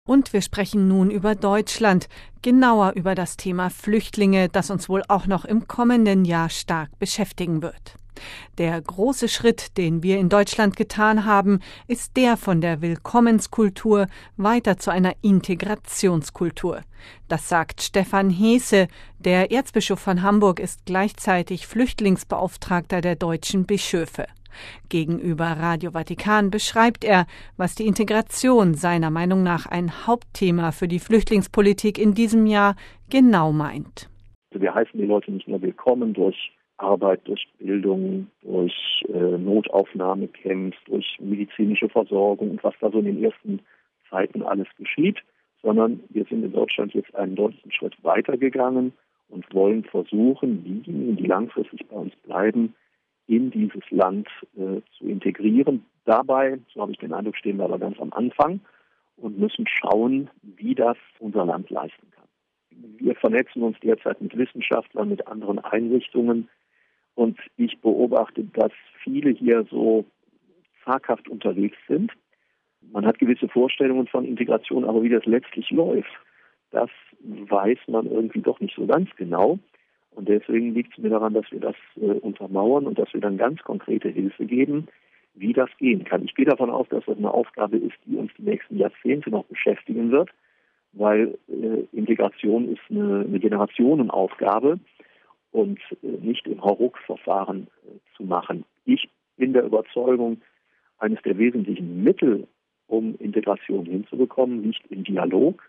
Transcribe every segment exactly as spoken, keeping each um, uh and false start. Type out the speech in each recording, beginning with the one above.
Und wir sprechen nun über Deutschland, genauer über das Thema Flüchtlinge, das uns wohl auch noch im kommenden Jahr stark beschäftigen wird. Der große Schritt, den wir in Deutschland getan haben, ist der von der Willkommenskultur weiter zu einer Integrationskultur. Das sagt Stefan Heese. Der Erzbischof von Hamburg ist gleichzeitig Flüchtlingsbeauftragter der deutschen Bischöfe. Gegenüber Radio Vatikan beschreibt er, was die Integration seiner Meinung nach ein Hauptthema für die Flüchtlingspolitik in diesem Jahr genau meint. Wir heißen die Leute nicht nur willkommen durch Arbeit, durch Bildung, durch äh, Notaufnahmecamps, durch medizinische Versorgung und was da so in den ersten Zeiten alles geschieht, sondern wir sind in Deutschland jetzt einen deutlichen Schritt weitergegangen und wollen versuchen, diejenigen, die langfristig bei uns bleiben, in dieses Land äh, zu integrieren. Dabei, so habe ich den Eindruck, stehen wir aber ganz am Anfang und müssen schauen, wie das unser Land leisten kann. Wir vernetzen uns derzeit mit Wissenschaftlern, mit anderen Einrichtungen und ich beobachte, dass viele hier so zaghaft unterwegs sind. Man hat gewisse Vorstellungen von Integration, aber wie das letztlich läuft, das weiß man irgendwie doch nicht so ganz genau. Und deswegen liegt es mir daran, dass wir das äh, untermauern und dass wir dann ganz konkrete Hilfe geben, wie das gehen kann. Ich gehe davon aus, dass das eine Aufgabe ist, die uns die nächsten Jahrzehnte noch beschäftigen wird, weil äh, Integration ist eine, eine Generationenaufgabe und äh, nicht im Hauruck-Verfahren äh, zu machen. Ich bin der Überzeugung, eines der wesentlichen Mittel, um Integration hinzubekommen, liegt im Dialog.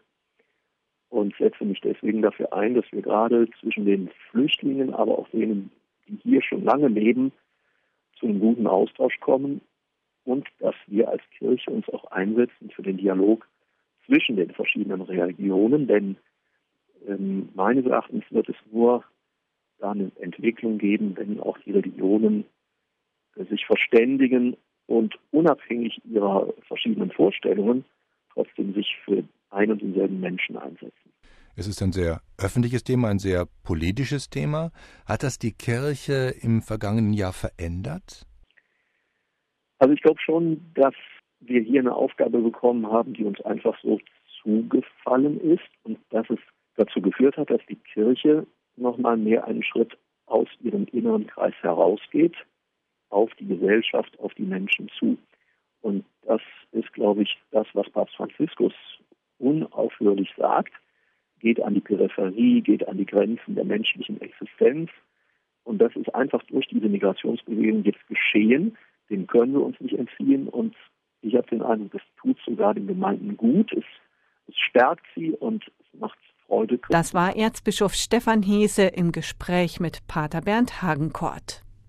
Und setze mich deswegen dafür ein, dass wir gerade zwischen den Flüchtlingen, aber auch denen, die hier schon lange leben, zu einem guten Austausch kommen und dass wir als Kirche uns auch einsetzen für den Dialog zwischen den verschiedenen Religionen. Denn ähm, meines Erachtens wird es nur da eine Entwicklung geben, wenn auch die Religionen äh, sich verständigen und unabhängig ihrer verschiedenen Vorstellungen trotzdem sich für ein und denselben Menschen einsetzen. Es ist ein sehr öffentliches Thema, ein sehr politisches Thema. Hat das die Kirche im vergangenen Jahr verändert? Also ich glaube schon, dass wir hier eine Aufgabe bekommen haben, die uns einfach so zugefallen ist und dass es dazu geführt hat, dass die Kirche nochmal mehr einen Schritt aus ihrem inneren Kreis herausgeht, auf die Gesellschaft, auf die Menschen zu. Und das ist, glaube ich, das, was Papst Franziskus unaufhörlich sagt, geht an die Peripherie, geht an die Grenzen der menschlichen Existenz. Und das ist einfach durch diese Migrationsbewegung jetzt geschehen. Dem können wir uns nicht entziehen. Und ich habe den Eindruck, das tut sogar den Gemeinden gut. Es, es stärkt sie und es macht Freude. Das war Erzbischof Stefan Heese im Gespräch mit Pater Bernd Hagenkort.